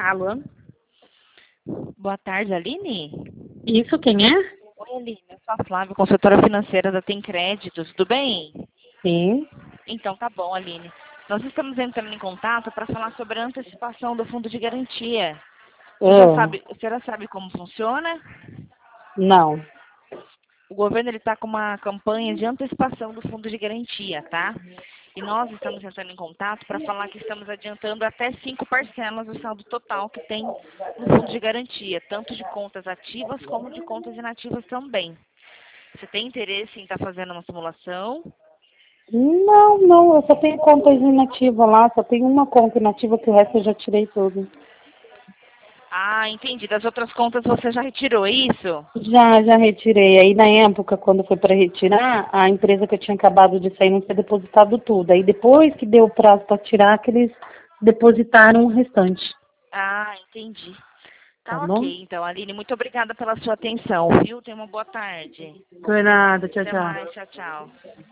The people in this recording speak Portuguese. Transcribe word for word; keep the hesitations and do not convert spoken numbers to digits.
Alô? Boa tarde, Aline. Isso, quem é? Oi, Aline. Eu sou a Flávia, consultora financeira da Tem Crédito. Tudo bem? Sim. Então tá bom, Aline. Nós estamos entrando em contato para falar sobre a antecipação do fundo de garantia. Você já Ah, sabe, você já sabe como funciona? não. O governo ele está com uma campanha de antecipação do fundo de garantia, tá? E nós estamos entrando em contato para falar que estamos adiantando até cinco parcelas do saldo total que tem no fundo de garantia, tanto de contas ativas como de contas inativas também. Você tem interesse em estar fazendo uma simulação? Não, não, eu só tenho contas inativas lá, só tenho uma conta inativa que o resto eu já tirei tudo. Ah, entendi. Das outras contas você já retirou, é isso? Já, já retirei. Aí na época, quando foi para retirar, a empresa que eu tinha acabado de sair não tinha depositado tudo. Aí depois que deu o prazo para tirar, que eles depositaram o restante. Ah, entendi. Tá Tá bom? ok, então, Aline. Muito obrigada pela sua atenção, viu? Tenha uma boa tarde. Por nada, tchau, Até tchau. mais. Tchau, tchau.